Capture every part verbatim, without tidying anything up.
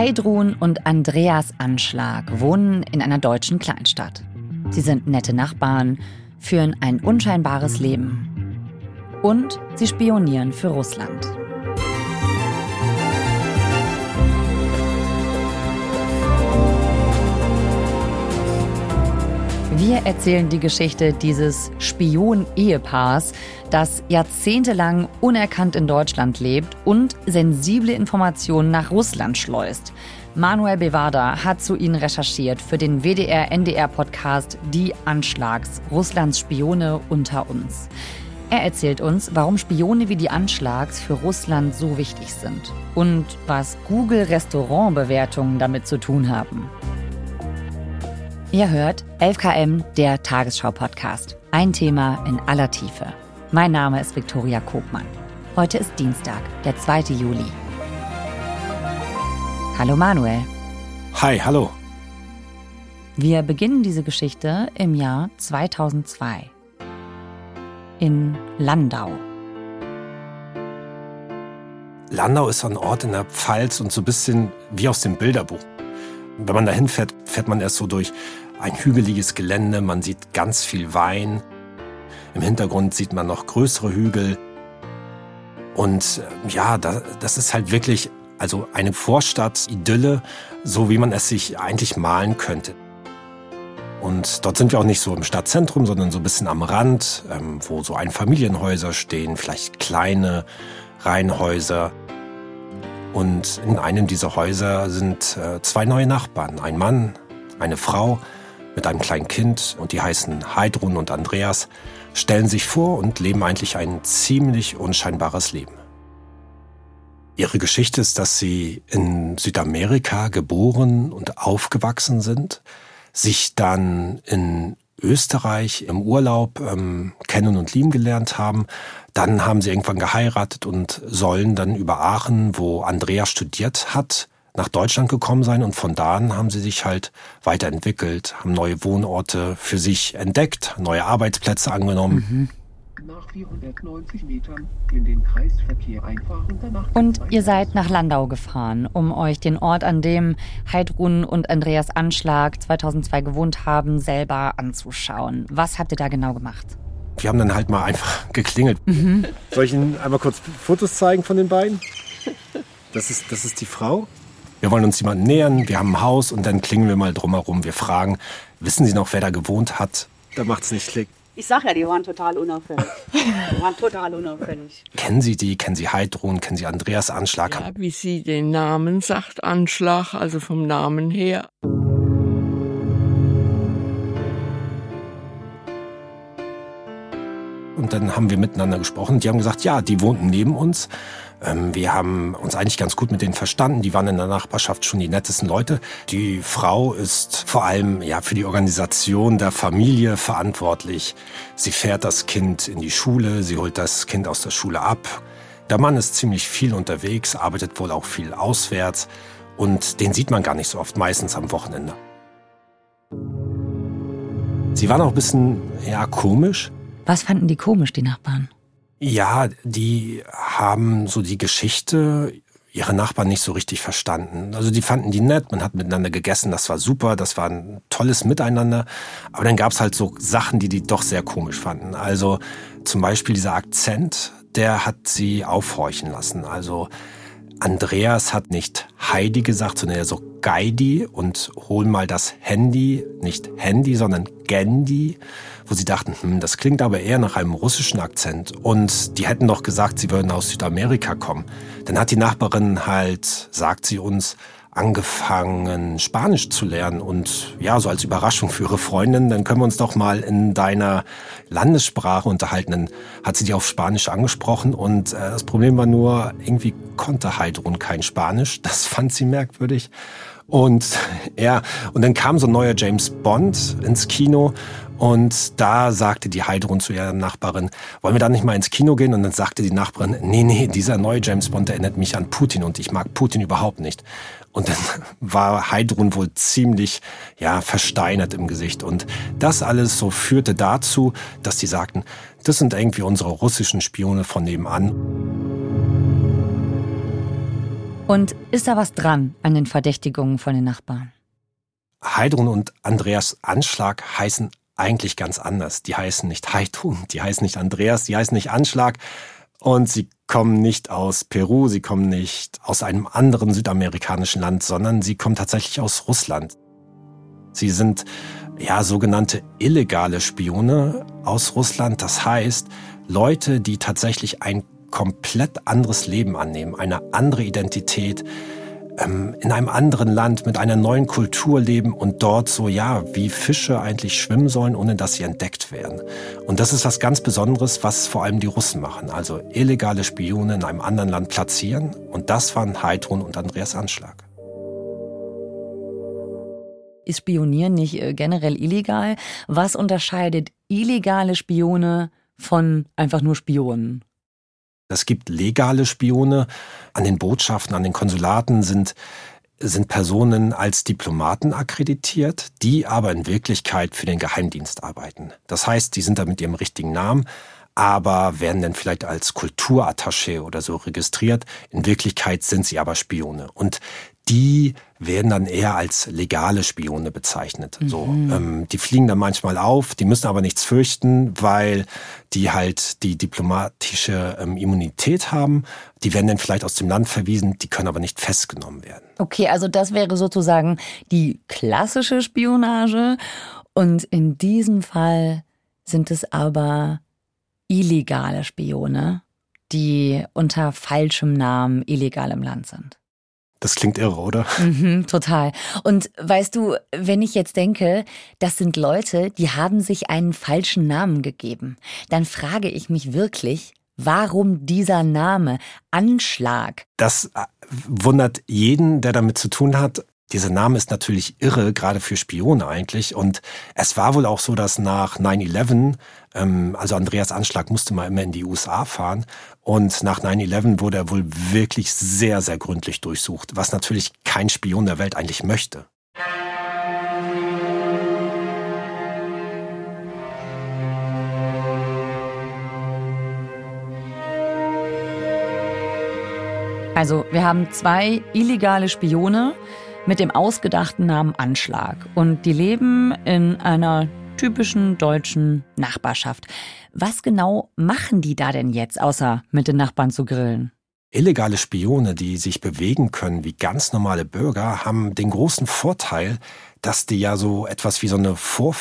Heidrun und Andreas Anschlag wohnen in einer deutschen Kleinstadt. Sie sind nette Nachbarn, führen ein unscheinbares Leben. Und sie spionieren für Russland. Wir erzählen die Geschichte dieses Spion-Ehepaars, das jahrzehntelang unerkannt in Deutschland lebt und sensible Informationen nach Russland schleust. Manuel Bevada hat zu ihnen recherchiert für den W D R-N D R-Podcast Die Anschlags, Russlands Spione unter uns. Er erzählt uns, warum Spione wie die Anschlags für Russland so wichtig sind und was Google-Restaurantbewertungen damit zu tun haben. Ihr hört elf Kilometer, der Tagesschau-Podcast. Ein Thema in aller Tiefe. Mein Name ist Viktoria Kopmann. Heute ist Dienstag, der zweite Juli. Hallo Manuel. Hi, hallo. Wir beginnen diese Geschichte im Jahr zweitausendzwei. In Landau. Landau ist so ein Ort in der Pfalz und so ein bisschen wie aus dem Bilderbuch. Wenn man dahin fährt, fährt man erst so durch ein hügeliges Gelände, man sieht ganz viel Wein. Im Hintergrund sieht man noch größere Hügel. Und ja, das ist halt wirklich also eine Vorstadt-Idylle, so wie man es sich eigentlich malen könnte. Und dort sind wir auch nicht so im Stadtzentrum, sondern so ein bisschen am Rand, wo so Einfamilienhäuser stehen, vielleicht kleine Reihenhäuser. Und in einem dieser Häuser sind äh, zwei neue Nachbarn. Ein Mann, eine Frau mit einem kleinen Kind und die heißen Heidrun und Andreas, stellen sich vor und leben eigentlich ein ziemlich unscheinbares Leben. Ihre Geschichte ist, dass sie in Südamerika geboren und aufgewachsen sind, sich dann in Österreich im Urlaub ähm, kennen und lieben gelernt haben. Dann haben sie irgendwann geheiratet und sollen dann über Aachen, wo Andreas studiert hat, nach Deutschland gekommen sein. Und von da an haben sie sich halt weiterentwickelt, haben neue Wohnorte für sich entdeckt, neue Arbeitsplätze angenommen. Mhm. Nach vierhundertneunzig Metern in den Kreisverkehr einfahren. Danach Und ihr seid nach Landau gefahren, um euch den Ort, an dem Heidrun und Andreas Anschlag zweitausendzwei gewohnt haben, selber anzuschauen. Was habt ihr da genau gemacht? Wir haben dann halt mal einfach geklingelt. Mhm. Soll ich Ihnen einmal kurz Fotos zeigen von den beiden? Das ist, das ist die Frau. Wir wollen uns jemandem nähern, wir haben ein Haus und dann klingeln wir mal drumherum. Wir fragen, wissen Sie noch, wer da gewohnt hat? Da macht's nicht Klick. Ich sag ja, die waren total unauffällig. Die waren total unauffällig. Kennen Sie die? Kennen Sie Heidrun? Kennen Sie Andreas Anschlag? Ja, wie sie den Namen sagt, Anschlag, also vom Namen her. Und dann haben wir miteinander gesprochen. Die haben gesagt, ja, die wohnten neben uns. Wir haben uns eigentlich ganz gut mit denen verstanden. Die waren in der Nachbarschaft schon die nettesten Leute. Die Frau ist vor allem ja für die Organisation der Familie verantwortlich. Sie fährt das Kind in die Schule, sie holt das Kind aus der Schule ab. Der Mann ist ziemlich viel unterwegs, arbeitet wohl auch viel auswärts. Und den sieht man gar nicht so oft, meistens am Wochenende. Sie waren auch ein bisschen, ja, komisch. Was fanden die komisch, die Nachbarn? Ja, die haben so die Geschichte ihrer Nachbarn nicht so richtig verstanden. Also die fanden die nett, man hat miteinander gegessen, das war super, das war ein tolles Miteinander. Aber dann gab's halt so Sachen, die die doch sehr komisch fanden. Also zum Beispiel dieser Akzent, der hat sie aufhorchen lassen. Also Andreas hat nicht Heidi gesagt, sondern eher so Geidi und hol mal das Handy, nicht Handy, sondern Gendi, wo sie dachten, hm, das klingt aber eher nach einem russischen Akzent und die hätten doch gesagt, sie würden aus Südamerika kommen. Dann hat die Nachbarin halt, sagt sie uns, angefangen Spanisch zu lernen und ja, so als Überraschung für ihre Freundin, dann können wir uns doch mal in deiner Landessprache unterhalten. Dann hat sie die auf Spanisch angesprochen und äh, das Problem war nur, irgendwie konnte Heidrun kein Spanisch, das fand sie merkwürdig. Und ja, und dann kam so ein neuer James Bond ins Kino und da sagte die Heidrun zu ihrer Nachbarin, wollen wir da nicht mal ins Kino gehen? Und dann sagte die Nachbarin, nee, nee, dieser neue James Bond erinnert mich an Putin und ich mag Putin überhaupt nicht. Und dann war Heidrun wohl ziemlich, ja, versteinert im Gesicht. Und das alles so führte dazu, dass die sagten, das sind irgendwie unsere russischen Spione von nebenan. Und ist da was dran an den Verdächtigungen von den Nachbarn? Heidrun und Andreas Anschlag heißen eigentlich ganz anders. Die heißen nicht Heidrun, die heißen nicht Andreas, die heißen nicht Anschlag. Und sie kommen nicht aus Peru, sie kommen nicht aus einem anderen südamerikanischen Land, sondern sie kommen tatsächlich aus Russland. Sie sind ja sogenannte illegale Spione aus Russland. Das heißt, Leute, die tatsächlich ein komplett anderes Leben annehmen, eine andere Identität, ähm, in einem anderen Land mit einer neuen Kultur leben und dort so, ja, wie Fische eigentlich schwimmen sollen, ohne dass sie entdeckt werden. Und das ist was ganz Besonderes, was vor allem die Russen machen. Also illegale Spione in einem anderen Land platzieren. Und das waren Heidrun und Andreas Anschlag. Ist Spionieren nicht generell illegal? Was unterscheidet illegale Spione von einfach nur Spionen? Es gibt legale Spione. An den Botschaften, an den Konsulaten sind, sind Personen als Diplomaten akkreditiert, die aber in Wirklichkeit für den Geheimdienst arbeiten. Das heißt, die sind da mit ihrem richtigen Namen, aber werden dann vielleicht als Kulturattaché oder so registriert. In Wirklichkeit sind sie aber Spione. Und die werden dann eher als legale Spione bezeichnet. Mhm. So, ähm, die fliegen dann manchmal auf, die müssen aber nichts fürchten, weil die halt die diplomatische ähm, Immunität haben. Die werden dann vielleicht aus dem Land verwiesen, die können aber nicht festgenommen werden. Okay, also das wäre sozusagen die klassische Spionage. Und in diesem Fall sind es aber illegale Spione, die unter falschem Namen illegal im Land sind. Das klingt irre, oder? Mhm, total. Und weißt du, wenn ich jetzt denke, das sind Leute, die haben sich einen falschen Namen gegeben, dann frage ich mich wirklich, warum dieser Name Anschlag? Das wundert jeden, der damit zu tun hat. Dieser Name ist natürlich irre, gerade für Spione eigentlich. Und es war wohl auch so, dass nach nine eleven, ähm, also Andreas Anschlag musste mal immer in die U S A fahren. Und nach nine eleven wurde er wohl wirklich sehr, sehr gründlich durchsucht, was natürlich kein Spion der Welt eigentlich möchte. Also wir haben zwei illegale Spione mit dem ausgedachten Namen Anschlag. Und die leben in einer typischen deutschen Nachbarschaft. Was genau machen die da denn jetzt, außer mit den Nachbarn zu grillen? Illegale Spione, die sich bewegen können wie ganz normale Bürger, haben den großen Vorteil, dass die ja so etwas wie so eine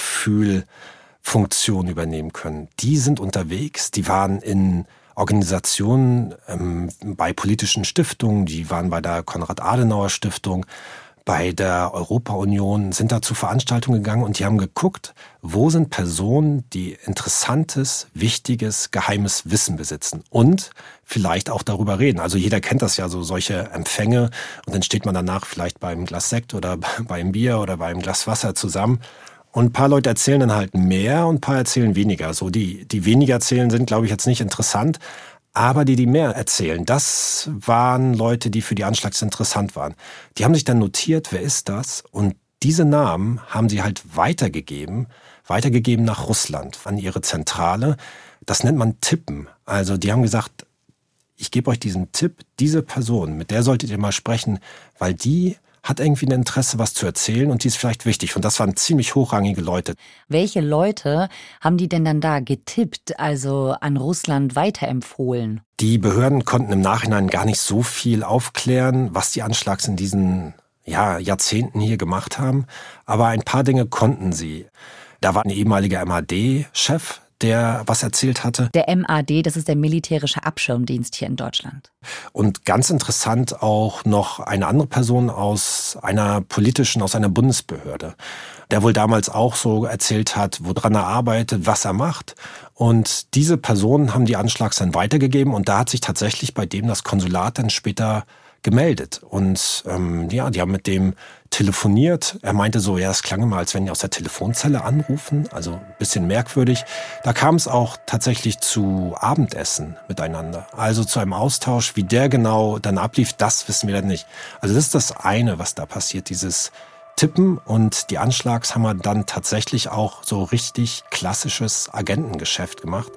Vorfühlfunktion übernehmen können. Die sind unterwegs, die waren in Organisationen, ähm, bei politischen Stiftungen, die waren bei der Konrad-Adenauer-Stiftung, bei der Europa-Union, sind da zu Veranstaltungen gegangen und die haben geguckt, wo sind Personen, die interessantes, wichtiges, geheimes Wissen besitzen und vielleicht auch darüber reden. Also jeder kennt das ja, so solche Empfänge, und dann steht man danach vielleicht beim Glas Sekt oder beim Bier oder beim Glas Wasser zusammen. Und ein paar Leute erzählen dann halt mehr und ein paar erzählen weniger. So die, die weniger erzählen, sind, glaube ich, jetzt nicht interessant. Aber die, die mehr erzählen, das waren Leute, die für die Anschlags interessant waren. Die haben sich dann notiert, wer ist das? Und diese Namen haben sie halt weitergegeben, weitergegeben nach Russland, an ihre Zentrale. Das nennt man Tippen. Also die haben gesagt, ich gebe euch diesen Tipp, diese Person, mit der solltet ihr mal sprechen, weil die hat irgendwie ein Interesse, was zu erzählen, und die ist vielleicht wichtig. Und das waren ziemlich hochrangige Leute. Welche Leute haben die denn dann da getippt, also an Russland weiterempfohlen? Die Behörden konnten im Nachhinein gar nicht so viel aufklären, was die Anschlags in diesen ja, Jahrzehnten hier gemacht haben. Aber ein paar Dinge konnten sie. Da war ein ehemaliger M A D-Chef, der was erzählt hatte. Der M A D, das ist der militärische Abschirmdienst hier in Deutschland. Und ganz interessant auch noch eine andere Person aus einer politischen, aus einer Bundesbehörde, der wohl damals auch so erzählt hat, woran er arbeitet, was er macht. Und diese Personen haben die Anschlags dann weitergegeben, und da hat sich tatsächlich bei dem das Konsulat dann später gemeldet. Und ähm, ja, die haben mit dem telefoniert. Er meinte so, ja, es klang immer, als wenn die aus der Telefonzelle anrufen. Also ein bisschen merkwürdig. Da kam es auch tatsächlich zu Abendessen miteinander. Also zu einem Austausch. Wie der genau dann ablief, das wissen wir dann nicht. Also das ist das eine, was da passiert, dieses Tippen. Und die Anschlags haben dann tatsächlich auch so richtig klassisches Agentengeschäft gemacht.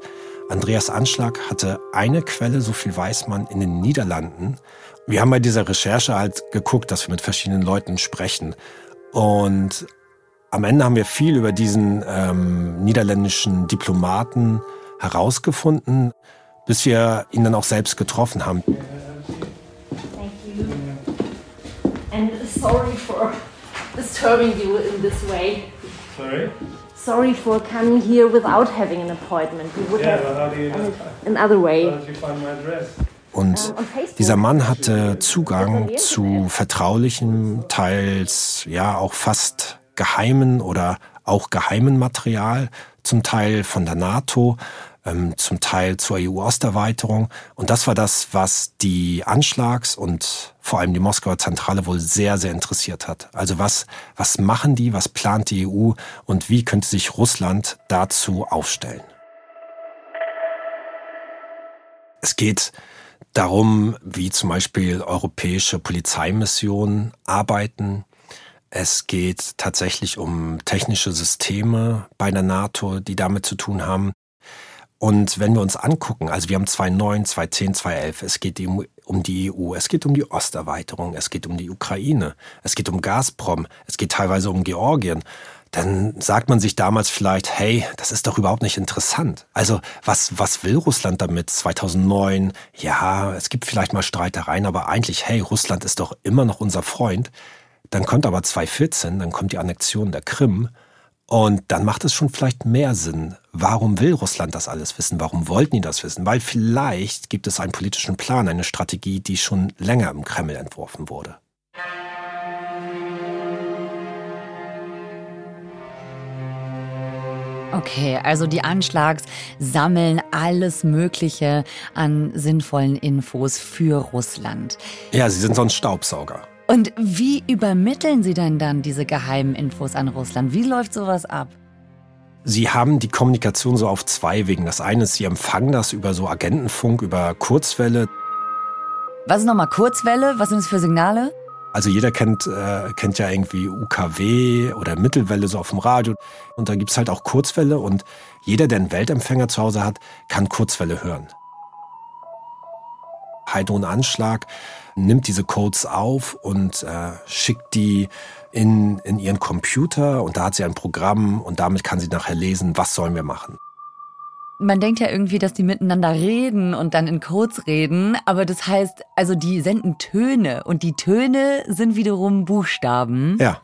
Andreas Anschlag hatte eine Quelle, so viel weiß man, in den Niederlanden. Wir haben bei dieser Recherche halt geguckt, dass wir mit verschiedenen Leuten sprechen. Und am Ende haben wir viel über diesen ähm, niederländischen Diplomaten herausgefunden, bis wir ihn dann auch selbst getroffen haben. Thank you. And sorry for disturbing you in this way. Sorry? Sorry for coming here without having an appointment. We would Yeah, have but how do you know? another way. How did you find my address? Und dieser Mann hatte Zugang zu vertraulichem, teils ja auch fast geheimen oder auch geheimen Material, zum Teil von der NATO, ähm, zum Teil zur E U-Osterweiterung. Und das war das, was die Anschlags- und vor allem die Moskauer Zentrale wohl sehr, sehr interessiert hat. Also was, was machen die, was plant die E U und wie könnte sich Russland dazu aufstellen? Es geht darum, wie zum Beispiel europäische Polizeimissionen arbeiten. Es geht tatsächlich um technische Systeme bei der NATO, die damit zu tun haben. Und wenn wir uns angucken, also wir haben zweitausendneun, zweitausendzehn, zweitausendelf, es geht um die E U, es geht um die Osterweiterung, es geht um die Ukraine, es geht um Gazprom, es geht teilweise um Georgien, dann sagt man sich damals vielleicht, hey, das ist doch überhaupt nicht interessant. Also was, was will Russland damit? zweitausendneun, ja, es gibt vielleicht mal Streitereien, aber eigentlich, hey, Russland ist doch immer noch unser Freund. Dann kommt aber zweitausendvierzehn, dann kommt die Annexion der Krim und dann macht es schon vielleicht mehr Sinn. Warum will Russland das alles wissen? Warum wollten die das wissen? Weil vielleicht gibt es einen politischen Plan, eine Strategie, die schon länger im Kreml entworfen wurde. Okay, also die Anschlags sammeln alles Mögliche an sinnvollen Infos für Russland. Ja, sie sind so ein Staubsauger. Und wie übermitteln Sie denn dann diese geheimen Infos an Russland? Wie läuft sowas ab? Sie haben die Kommunikation so auf zwei Wegen. Das eine ist, sie empfangen das über so Agentenfunk, über Kurzwelle. Was ist nochmal Kurzwelle? Was sind das für Signale? Also jeder kennt, äh, kennt ja irgendwie U K W oder Mittelwelle so auf dem Radio. Und da gibt's halt auch Kurzwelle und jeder, der einen Weltempfänger zu Hause hat, kann Kurzwelle hören. Heidrun Anschlag nimmt diese Codes auf und äh, schickt die in, in ihren Computer und da hat sie ein Programm und damit kann sie nachher lesen, was sollen wir machen. Man denkt ja irgendwie, dass die miteinander reden und dann in Codes reden, aber das heißt, also die senden Töne und die Töne sind wiederum Buchstaben. Ja.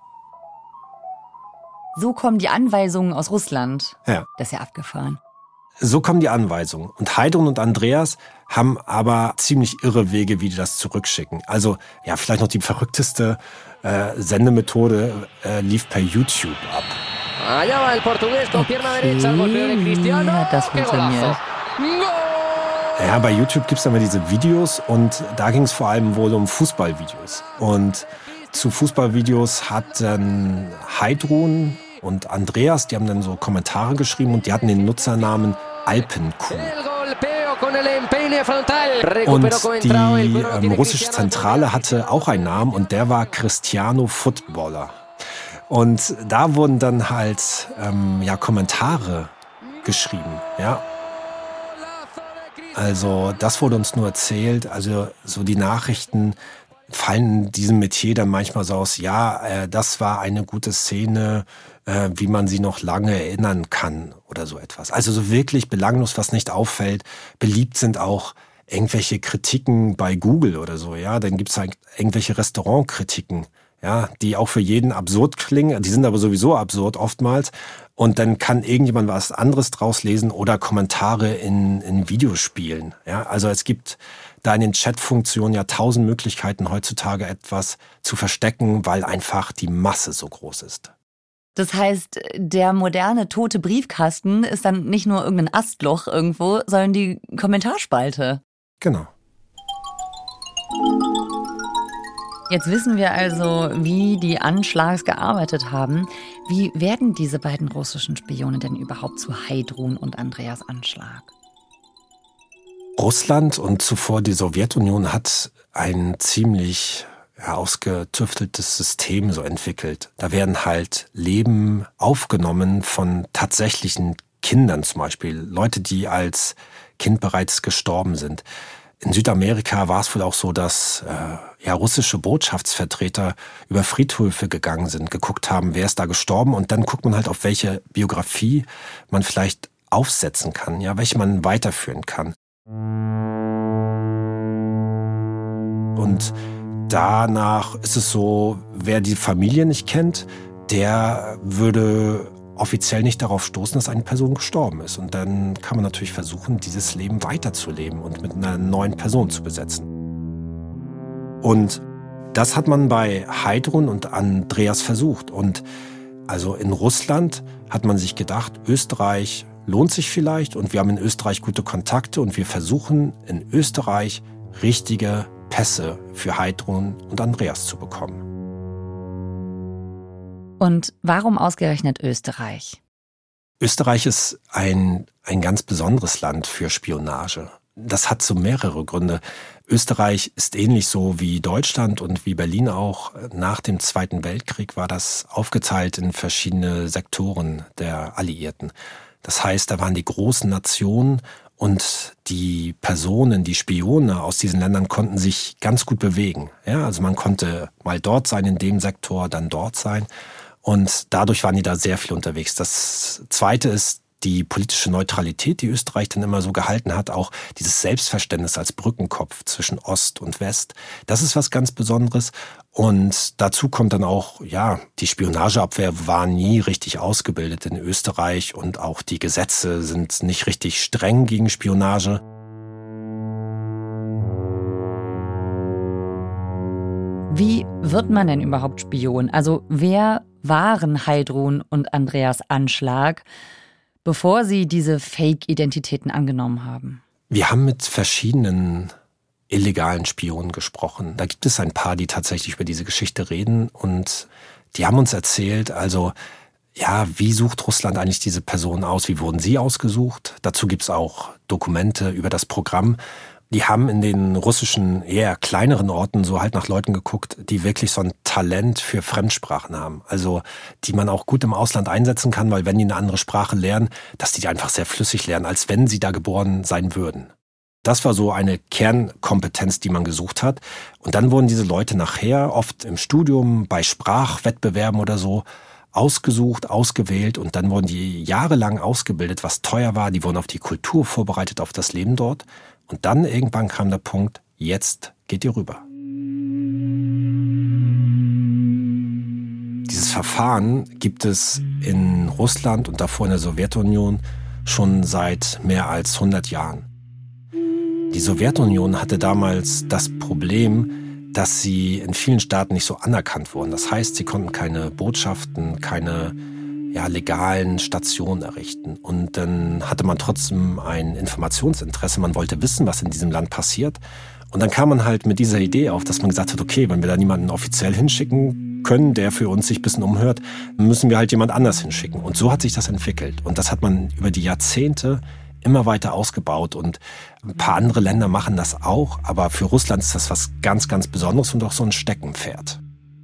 So kommen die Anweisungen aus Russland. Ja. Das ist ja abgefahren. So kommen die Anweisungen. Und Heidrun und Andreas haben aber ziemlich irre Wege, wie die das zurückschicken. Also, ja, vielleicht noch die verrückteste äh, Sendemethode äh, lief per YouTube ab. Okay, wie hat das funktioniert? Ja, bei YouTube gibt's immer diese Videos und da ging es vor allem wohl um Fußballvideos. Und zu Fußballvideos hat dann Heidrun und Andreas, die haben dann so Kommentare geschrieben und die hatten den Nutzernamen Alpenkuh. Und die ähm, russische Zentrale hatte auch einen Namen und der war Cristiano Footballer. Und da wurden dann halt ähm, ja, Kommentare geschrieben, ja. Also das wurde uns nur erzählt, also so die Nachrichten fallen in diesem Metier dann manchmal so aus, ja, äh, das war eine gute Szene, äh, wie man sie noch lange erinnern kann oder so etwas. Also so wirklich belanglos, was nicht auffällt. Beliebt sind auch irgendwelche Kritiken bei Google oder so, ja. Dann gibt's halt irgendwelche Restaurantkritiken, ja, die auch für jeden absurd klingen. Die sind aber sowieso absurd oftmals. Und dann kann irgendjemand was anderes draus lesen oder Kommentare in, in Videospielen. Ja, also es gibt da in den Chat-Funktionen ja tausend Möglichkeiten heutzutage etwas zu verstecken, weil einfach die Masse so groß ist. Das heißt, der moderne tote Briefkasten ist dann nicht nur irgendein Astloch irgendwo, sondern die Kommentarspalte. Genau. Jetzt wissen wir also, wie die Anschlags gearbeitet haben. Wie werden diese beiden russischen Spione denn überhaupt zu Heidrun und Andreas Anschlag? Russland und zuvor die Sowjetunion hat ein ziemlich ja, ausgetüfteltes System so entwickelt. Da werden halt Leben aufgenommen von tatsächlichen Kindern zum Beispiel, Leute, die als Kind bereits gestorben sind. In Südamerika war es wohl auch so, dass äh, ja, russische Botschaftsvertreter über Friedhöfe gegangen sind, geguckt haben, wer ist da gestorben, und dann guckt man halt, auf welche Biografie man vielleicht aufsetzen kann, ja, welche man weiterführen kann. Und danach ist es so, wer die Familie nicht kennt, der würde offiziell nicht darauf stoßen, dass eine Person gestorben ist. Und dann kann man natürlich versuchen, dieses Leben weiterzuleben und mit einer neuen Person zu besetzen. Und das hat man bei Heidrun und Andreas versucht. Und also in Russland hat man sich gedacht, Österreich lohnt sich vielleicht, und wir haben in Österreich gute Kontakte, und wir versuchen in Österreich richtige Pässe für Heidrun und Andreas zu bekommen. Und warum ausgerechnet Österreich? Österreich ist ein, ein ganz besonderes Land für Spionage. Das hat so mehrere Gründe. Österreich ist ähnlich so wie Deutschland und wie Berlin auch. Nach dem Zweiten Weltkrieg war das aufgeteilt in verschiedene Sektoren der Alliierten. Das heißt, da waren die großen Nationen, und die Personen, die Spione aus diesen Ländern konnten sich ganz gut bewegen. Ja, also man konnte mal dort sein in dem Sektor, dann dort sein. Und dadurch waren die da sehr viel unterwegs. Das Zweite ist die politische Neutralität, die Österreich dann immer so gehalten hat. Auch dieses Selbstverständnis als Brückenkopf zwischen Ost und West. Das ist was ganz Besonderes. Und dazu kommt dann auch, ja, die Spionageabwehr war nie richtig ausgebildet in Österreich. Und auch die Gesetze sind nicht richtig streng gegen Spionage. Wie wird man denn überhaupt Spion? Also wer waren Heidrun und Andreas Anschlag, bevor sie diese Fake-Identitäten angenommen haben? Wir haben mit verschiedenen illegalen Spionen gesprochen. Da gibt es ein paar, die tatsächlich über diese Geschichte reden, und die haben uns erzählt, also ja, wie sucht Russland eigentlich diese Personen aus? Wie wurden sie ausgesucht? Dazu gibt es auch Dokumente über das Programm. Die haben in den russischen, eher kleineren Orten so halt nach Leuten geguckt, die wirklich so ein Talent für Fremdsprachen haben. Also die man auch gut im Ausland einsetzen kann, weil wenn die eine andere Sprache lernen, dass die die einfach sehr flüssig lernen, als wenn sie da geboren sein würden. Das war so eine Kernkompetenz, die man gesucht hat. Und dann wurden diese Leute nachher oft im Studium, bei Sprachwettbewerben oder so, ausgesucht, ausgewählt, und dann wurden die jahrelang ausgebildet, was teuer war. Die wurden auf die Kultur vorbereitet, auf das Leben dort. Und dann irgendwann kam der Punkt, jetzt geht ihr rüber. Dieses Verfahren gibt es in Russland und davor in der Sowjetunion schon seit mehr als hundert Jahren. Die Sowjetunion hatte damals das Problem, dass sie in vielen Staaten nicht so anerkannt wurden. Das heißt, sie konnten keine Botschaften, keine ja, legalen Stationen errichten. Und dann hatte man trotzdem ein Informationsinteresse. Man wollte wissen, was in diesem Land passiert. Und dann kam man halt mit dieser Idee auf, dass man gesagt hat, okay, wenn wir da niemanden offiziell hinschicken können, der für uns sich ein bisschen umhört, müssen wir halt jemand anders hinschicken. Und so hat sich das entwickelt. Und das hat man über die Jahrzehnte immer weiter ausgebaut. Und ein paar andere Länder machen das auch. Aber für Russland ist das was ganz, ganz Besonderes und auch so ein Steckenpferd.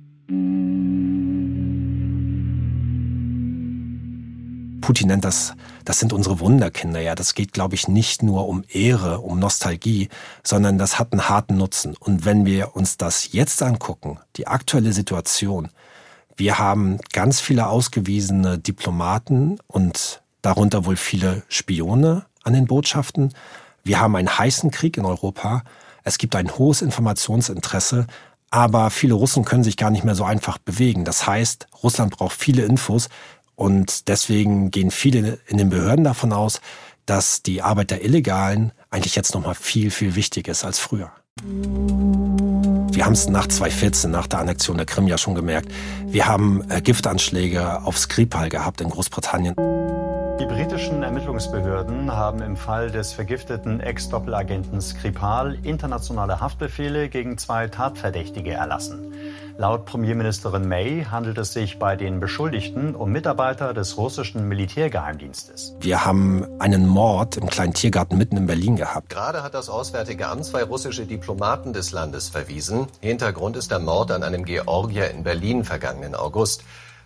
Putin nennt das, das sind unsere Wunderkinder. Ja, das geht, glaube ich, nicht nur um Ehre, um Nostalgie, sondern das hat einen harten Nutzen. Und wenn wir uns das jetzt angucken, die aktuelle Situation, wir haben ganz viele ausgewiesene Diplomaten und darunter wohl viele Spione an den Botschaften. Wir haben einen heißen Krieg in Europa. Es gibt ein hohes Informationsinteresse, aber viele Russen können sich gar nicht mehr so einfach bewegen. Das heißt, Russland braucht viele Infos. Und deswegen gehen viele in den Behörden davon aus, dass die Arbeit der Illegalen eigentlich jetzt noch mal viel, viel wichtiger ist als früher. Wir haben es nach zweitausendvierzehn, nach der Annexion der Krim ja schon gemerkt. Wir haben äh, Giftanschläge auf Skripal gehabt in Großbritannien. Die britischen Ermittlungsbehörden haben im Fall des vergifteten Ex-Doppelagenten Skripal internationale Haftbefehle gegen zwei Tatverdächtige erlassen. Laut Premierministerin May handelt es sich bei den Beschuldigten um Mitarbeiter des russischen Militärgeheimdienstes. Wir haben einen Mord im kleinen Tiergarten mitten in Berlin gehabt. Gerade hat das Auswärtige Amt zwei russische Diplomaten des Landes verwiesen. Hintergrund ist der Mord an einem Georgier in Berlin vergangenen August.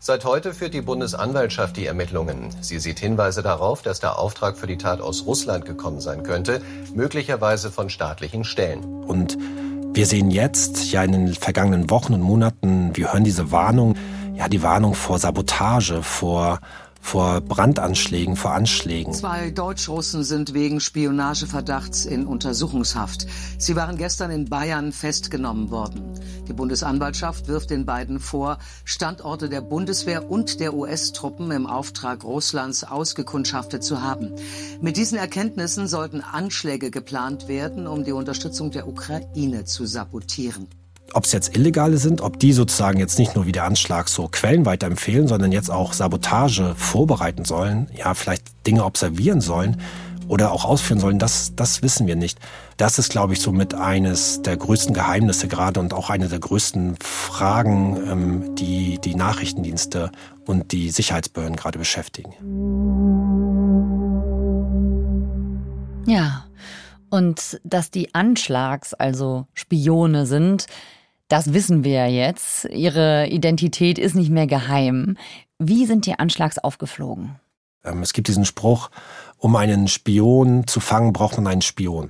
Seit heute führt die Bundesanwaltschaft die Ermittlungen. Sie sieht Hinweise darauf, dass der Auftrag für die Tat aus Russland gekommen sein könnte, möglicherweise von staatlichen Stellen. Und wir sehen jetzt, ja in den vergangenen Wochen und Monaten, wir hören diese Warnung, ja die Warnung vor Sabotage, vor vor Brandanschlägen, vor Anschlägen. Zwei Deutsch-Russen sind wegen Spionageverdachts in Untersuchungshaft. Sie waren gestern in Bayern festgenommen worden. Die Bundesanwaltschaft wirft den beiden vor, Standorte der Bundeswehr und der U S-Truppen im Auftrag Russlands ausgekundschaftet zu haben. Mit diesen Erkenntnissen sollten Anschläge geplant werden, um die Unterstützung der Ukraine zu sabotieren. Ob es jetzt Illegale sind, ob die sozusagen jetzt nicht nur wie der Anschlag so Quellen weiterempfehlen, sondern jetzt auch Sabotage vorbereiten sollen, ja vielleicht Dinge observieren sollen oder auch ausführen sollen, das, das wissen wir nicht. Das ist, glaube ich, somit eines der größten Geheimnisse gerade und auch eine der größten Fragen, ähm, die die Nachrichtendienste und die Sicherheitsbehörden gerade beschäftigen. Ja, und dass die Anschlags, also Spione sind, das wissen wir ja jetzt. Ihre Identität ist nicht mehr geheim. Wie sind die Anschlags aufgeflogen? Ähm, es gibt diesen Spruch, um einen Spion zu fangen, braucht man einen Spion.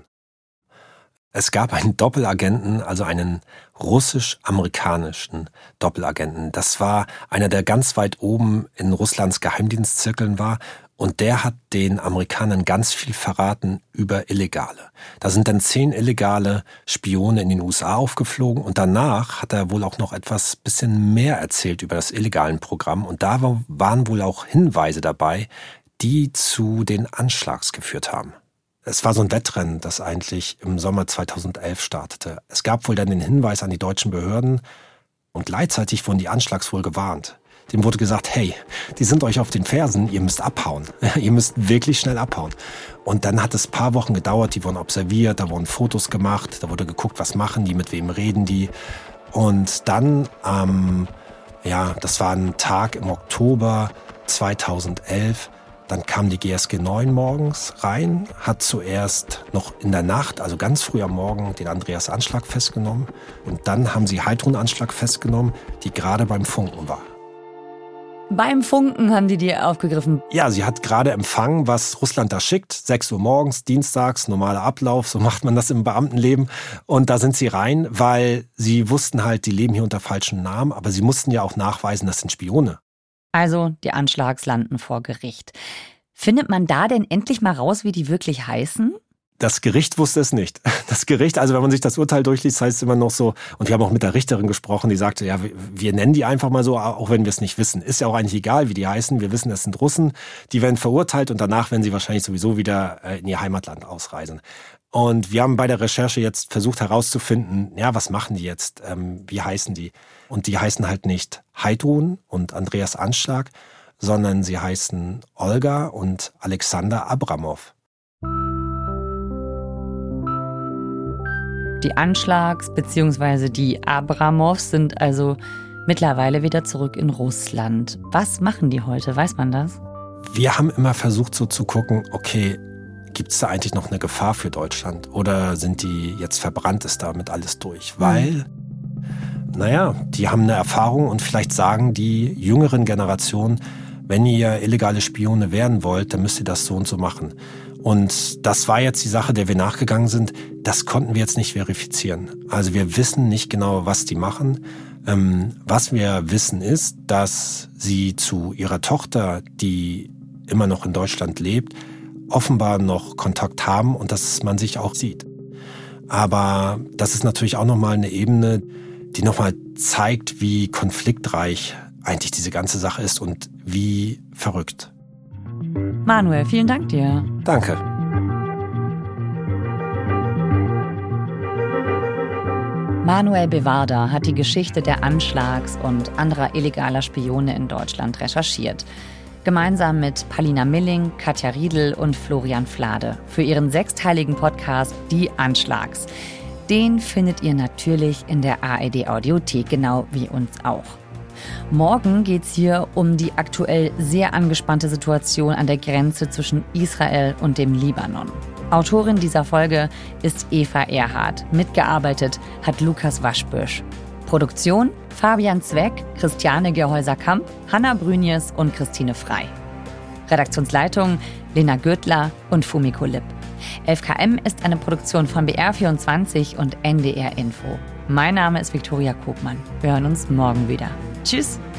Es gab einen Doppelagenten, also einen russisch-amerikanischen Doppelagenten. Das war einer, der ganz weit oben in Russlands Geheimdienstzirkeln war. Und der hat den Amerikanern ganz viel verraten über Illegale. Da sind dann zehn illegale Spione in den U S A aufgeflogen. Und danach hat er wohl auch noch etwas bisschen mehr erzählt über das illegalen Programm. Und da waren wohl auch Hinweise dabei, die zu den Anschlags geführt haben. Es war so ein Wettrennen, das eigentlich im Sommer zweitausendelf startete. Es gab wohl dann den Hinweis an die deutschen Behörden und gleichzeitig wurden die Anschlags wohl gewarnt. Dem wurde gesagt, hey, die sind euch auf den Fersen, ihr müsst abhauen. Ihr müsst wirklich schnell abhauen. Und dann hat es ein paar Wochen gedauert, die wurden observiert, da wurden Fotos gemacht, da wurde geguckt, was machen die, mit wem reden die. Und dann, ähm, ja, das war ein Tag im Oktober zweitausendelf, dann kam die G S G neun morgens rein, hat zuerst noch in der Nacht, also ganz früh am Morgen, den Andreas Anschlag festgenommen. Und dann haben sie Heidrun Anschlag festgenommen, die gerade beim Funken war. Beim Funken haben die die aufgegriffen? Ja, sie hat gerade empfangen, was Russland da schickt. sechs Uhr morgens, dienstags, normaler Ablauf, so macht man das im Beamtenleben. Und da sind sie rein, weil sie wussten halt, die leben hier unter falschen Namen. Aber sie mussten ja auch nachweisen, das sind Spione. Also die Anschlags landen vor Gericht. Findet man da denn endlich mal raus, wie die wirklich heißen? Das Gericht wusste es nicht. Das Gericht, also wenn man sich das Urteil durchliest, heißt es immer noch so, und wir haben auch mit der Richterin gesprochen, die sagte, ja, wir nennen die einfach mal so, auch wenn wir es nicht wissen. Ist ja auch eigentlich egal, wie die heißen. Wir wissen, es sind Russen, die werden verurteilt und danach werden sie wahrscheinlich sowieso wieder in ihr Heimatland ausreisen. Und wir haben bei der Recherche jetzt versucht herauszufinden, ja, was machen die jetzt? Ähm, wie heißen die? Und die heißen halt nicht Heidrun und Andreas Anschlag, sondern sie heißen Olga und Alexander Abramov. Die Anschlags bzw. die Abramows sind also mittlerweile wieder zurück in Russland. Was machen die heute? Weiß man das? Wir haben immer versucht so zu gucken, okay, gibt es da eigentlich noch eine Gefahr für Deutschland? Oder sind die jetzt verbrannt, ist damit alles durch? Weil, mhm. naja, die haben eine Erfahrung und vielleicht sagen die jüngeren Generationen, wenn ihr illegale Spione werden wollt, dann müsst ihr das so und so machen. Und das war jetzt die Sache, der wir nachgegangen sind. Das konnten wir jetzt nicht verifizieren. Also wir wissen nicht genau, was die machen. Ähm, was wir wissen ist, dass sie zu ihrer Tochter, die immer noch in Deutschland lebt, offenbar noch Kontakt haben und dass man sich auch sieht. Aber das ist natürlich auch nochmal eine Ebene, die nochmal zeigt, wie konfliktreich eigentlich diese ganze Sache ist und wie verrückt. Manuel, vielen Dank dir. Danke. Manuel Bewarda hat die Geschichte der Anschlags und anderer illegaler Spione in Deutschland recherchiert. Gemeinsam mit Palina Milling, Katja Riedel und Florian Flade für ihren sechsteiligen Podcast Die Anschlags. Den findet ihr natürlich in der A R D-Audiothek, genau wie uns auch. Morgen geht's hier um die aktuell sehr angespannte Situation an der Grenze zwischen Israel und dem Libanon. Autorin dieser Folge ist Eva Erhardt. Mitgearbeitet hat Lukas Waschbüsch. Produktion Fabian Zweck, Christiane Gehäuser-Kamp, Hanna Brünjes und Christine Frei. Redaktionsleitung Lena Gürtler und Fumiko Lipp. elf K M ist eine Produktion von B R vierundzwanzig und N D R Info. Mein Name ist Viktoria Kobmann. Wir hören uns morgen wieder. Tschüss!